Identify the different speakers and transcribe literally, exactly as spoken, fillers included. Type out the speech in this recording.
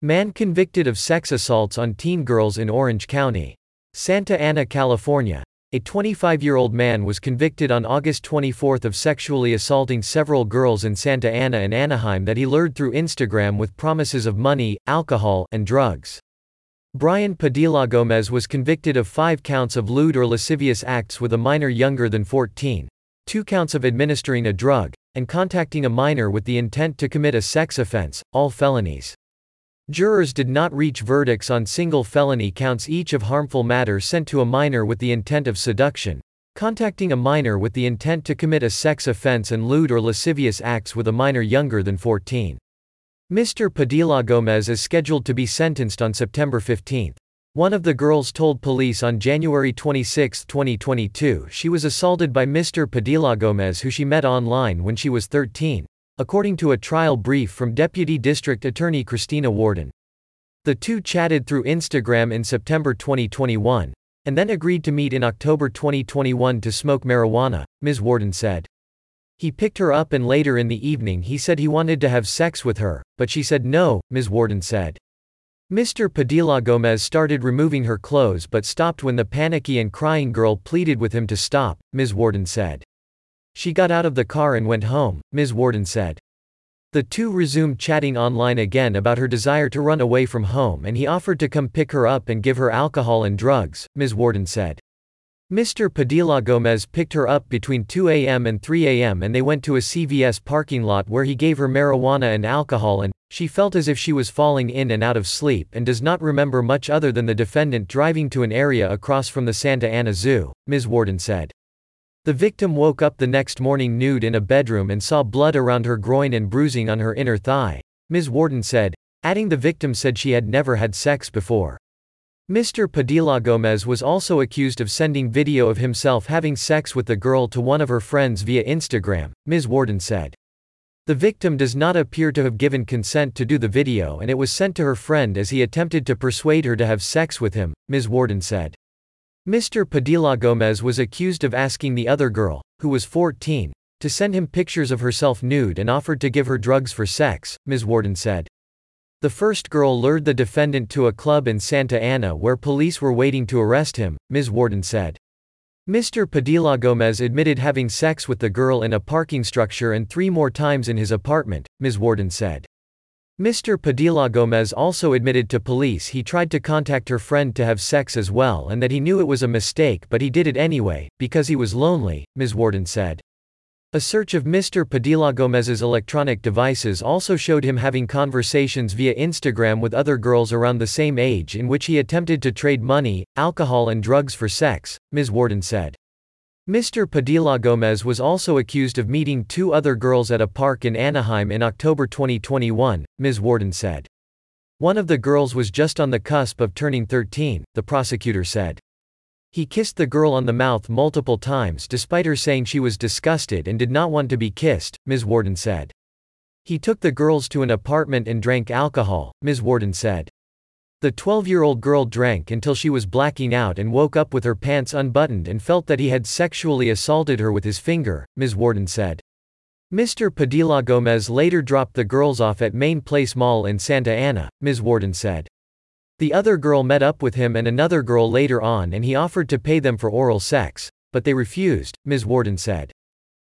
Speaker 1: Man convicted of sex assaults on teen girls in Orange County, Santa Ana, California. A twenty-five-year-old man was convicted on August twenty-fourth of sexually assaulting several girls in Santa Ana and Anaheim that he lured through Instagram with promises of money, alcohol, and drugs. Brian Padilla Gomez was convicted of five counts of lewd or lascivious acts with a minor younger than fourteen, two counts of administering a drug, and contacting a minor with the intent to commit a sex offense, all felonies. Jurors did not reach verdicts on single felony counts each of harmful matter sent to a minor with the intent of seduction, contacting a minor with the intent to commit a sex offense, and lewd or lascivious acts with a minor younger than fourteen. Mister Padilla Gomez is scheduled to be sentenced on September fifteenth. One of the girls told police on January twenty-sixth, twenty twenty-two she was assaulted by Mister Padilla Gomez, who she met online when she was thirteen, according to a trial brief from Deputy District Attorney Christina Warden. The two chatted through Instagram in September twenty twenty-one, and then agreed to meet in October twenty twenty-one to smoke marijuana, Miz Warden said. He picked her up and later in the evening he said he wanted to have sex with her, but she said no, Miz Warden said. Mister Padilla Gomez started removing her clothes but stopped when the panicky and crying girl pleaded with him to stop, Miz Warden said. She got out of the car and went home, Miz Warden said. The two resumed chatting online again about her desire to run away from home, and he offered to come pick her up and give her alcohol and drugs, Miz Warden said. Mister Padilla Gomez picked her up between two a m and three a m and they went to a C V S parking lot where he gave her marijuana and alcohol, and she felt as if she was falling in and out of sleep and does not remember much other than the defendant driving to an area across from the Santa Ana Zoo, Miz Warden said. The victim woke up the next morning nude in a bedroom and saw blood around her groin and bruising on her inner thigh, Miz Warden said, adding the victim said she had never had sex before. Mister Padilla Gomez was also accused of sending video of himself having sex with the girl to one of her friends via Instagram, Miz Warden said. The victim does not appear to have given consent to do the video, and it was sent to her friend as he attempted to persuade her to have sex with him, Miz Warden said. Mister Padilla Gomez was accused of asking the other girl, who was fourteen, to send him pictures of herself nude and offered to give her drugs for sex, Miz Warden said. The first girl lured the defendant to a club in Santa Ana where police were waiting to arrest him, Miz Warden said. Mister Padilla Gomez admitted having sex with the girl in a parking structure and three more times in his apartment, Miz Warden said. Mister Padilla Gomez also admitted to police he tried to contact her friend to have sex as well and that he knew it was a mistake but he did it anyway, because he was lonely, Miz Warden said. A search of Mister Padilla Gomez's electronic devices also showed him having conversations via Instagram with other girls around the same age in which he attempted to trade money, alcohol and drugs for sex, Miz Warden said. Mister Padilla Gomez was also accused of meeting two other girls at a park in Anaheim in October twenty twenty-one, Miz Warden said. One of the girls was just on the cusp of turning thirteen, the prosecutor said. He kissed the girl on the mouth multiple times despite her saying she was disgusted and did not want to be kissed, Miz Warden said. He took the girls to an apartment and drank alcohol, Miz Warden said. The twelve-year-old girl drank until she was blacking out and woke up with her pants unbuttoned and felt that he had sexually assaulted her with his finger, Miz Warden said. Mister Padilla Gomez later dropped the girls off at Main Place Mall in Santa Ana, Miz Warden said. The other girl met up with him and another girl later on and he offered to pay them for oral sex, but they refused, Miz Warden said.